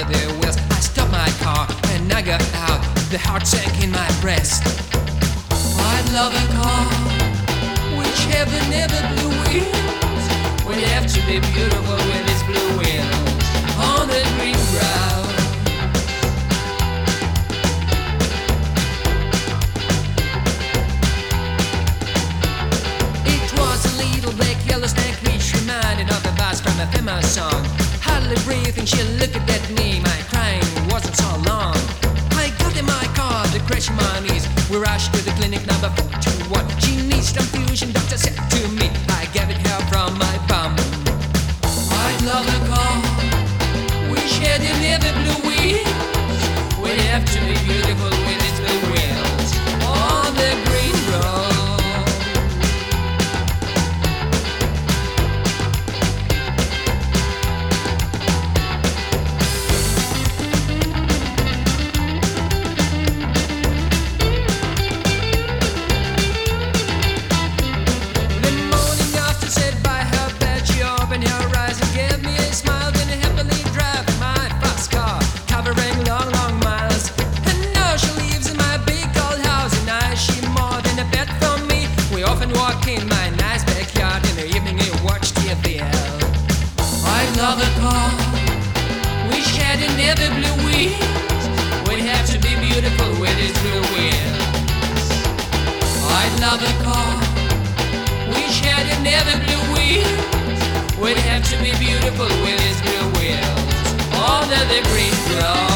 the wheels. I stopped my car and I got out. The heart sank in my breast. I'd love a car which heaven never blew wheels. Would have to be beautiful with its blue wheels on the green ground. It was a little black yellow snake which reminded of a bus from a famous song. Hardly breathing, she looked at me. My crying wasn't so long. I got in my car to crash my knees. We rushed to the clinic number 421. She needs transfusion, doctor said to me. I gave it help from my bum. I'd love a car which had never blue wheels. Would have to be beautiful with its blue wheels on the green road. In my nice backyard in the evening we watched TV. I'd love a car which had never blue wheels. Would have to be beautiful with its blue wheels. I'd love a car which had never blue wheels. Would have to be beautiful with its blue wheels. Under the green grass.